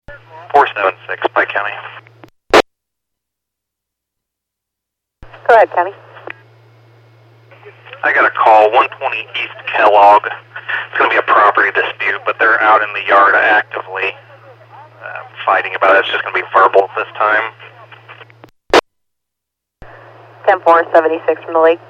476, Pike County. Go ahead, County. I got a call, 120 East Kellogg. It's going to be a property dispute, but they're out in the yard actively fighting about it. It's just going to be verbal this time. 10-4, 76 from the lake.